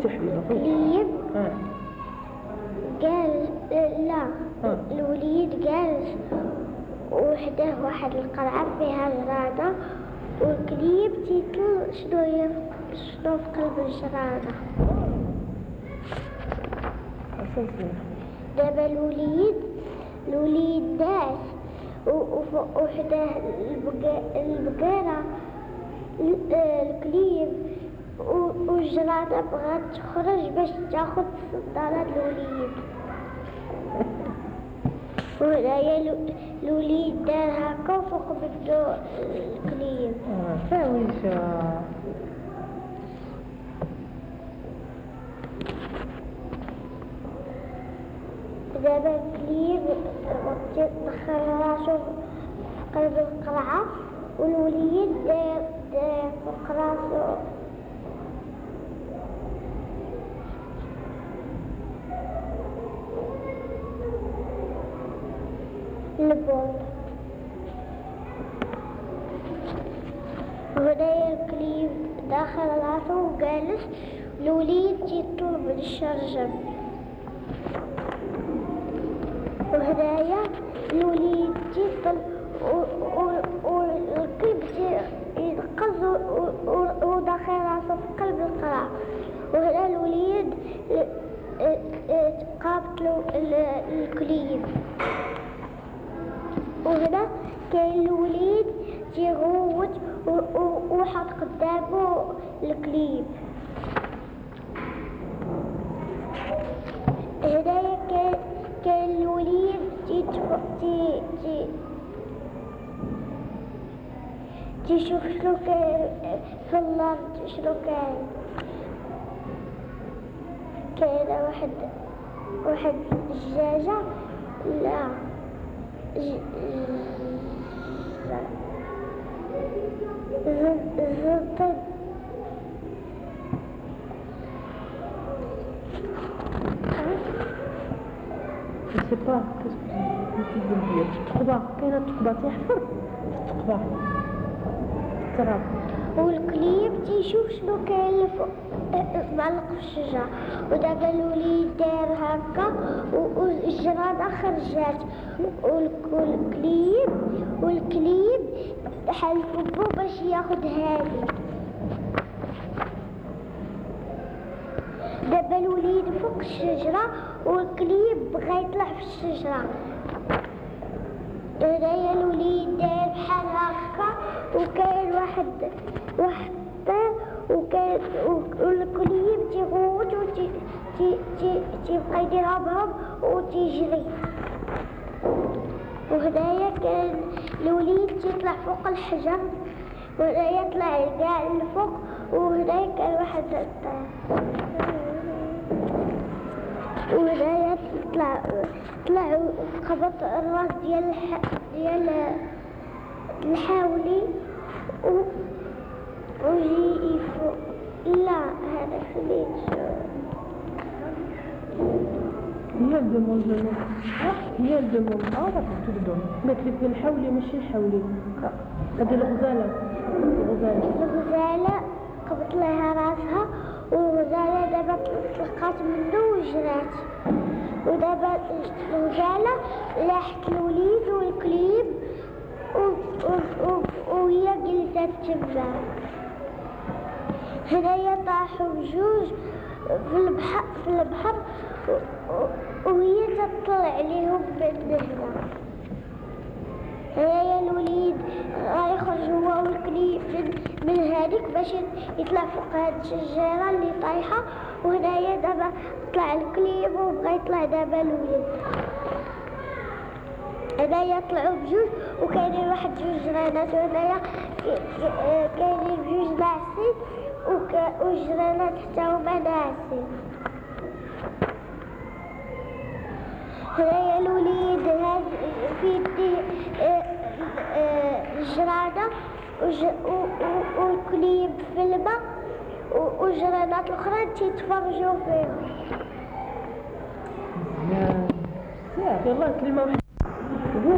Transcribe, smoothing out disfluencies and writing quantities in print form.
خوتي حبيبه كليب قال لا الوليد جالس وحده واحد القلعة فيها جرادة، والكليب تيطل شنو في قلب الجرادة. دابا الوليد داس وحده البقرة الكليب، والجرادة بغات تخرج باش تاخد صدارة الوليد. وهنايا الوليد دار هكا وفوق بدو الكليب. فاويشة. دابا الكليب دخل راسو في قلب القلعة، والوليد دار فوق راسو البوم. وهنايا الكليب داخل راسو وجالس، الوليد تيطلب الشرجم. وهنايا الوليد تيطل والكلب ينقز وداخل راسو في قلب القلعة. وهنا الوليد قابلو الكليب، وهنا كاين الوليد تيغوت وحط قدامو الكليب. هنايا كاين الوليد تيشوف شنو كاين في الارض، شنو كاينه واحد الدجاجه لا زنطة. Je sais pas, qu'est-ce que tu veux dire? تقبة، كاينة تقبة تيحفر تقبة تراب. والكليب تيشوف شنو كاين معلق في الشجرة. ودابا الوليد دار هكا والجرادة خرجات، والكليب حل فوقو باش ياخد هادي. دابا الوليد فوق الشجرة والكليب بغا يطلع في الشجرة. هنايا الوليد داير بحال هكا وكاين واحد الطير، والكليب تيغوت تيبقى يدير هبهب وتيجري. وهنايا كان الوليد تيطلع فوق الحجر، وهنايا طلع كاع الفوق، وهنايا كان واحد الطير. وهنايا طلع وخبط الراس ديال الحاولي وجي يفوق. لا هذا خليج هي الدمون هي الدمون تبدو قالت لك الحولي ماشي الحولي، هذه الغزاله قبط لها راسها، والغزاله دابا طلقات منه وجرات. ودابا الغزاله لاحت الوليد والكليب وهي جلست تما. هنايا طاحوا بجوج في البحر وهي تطلع عليهم من هنا. هنايا الوليد غيخرج هو والكليب من هذيك باش يطلع فوق هاد الشجره اللي طايحه. وهنايا دابا طلع الكليب وبغى يطلع دابا الوليد. هنايا طلعوا بجوج وكاينين واحد جوج جرانات، وهنايا كاينين بجوج ناعسين والجرانات حتى هما ناعسين. هنايا الوليد في يديه الجرادة والكليب في الماء، والجرانات الأخرى تيتفرجوا فيهم. يلا كلمة واحدة.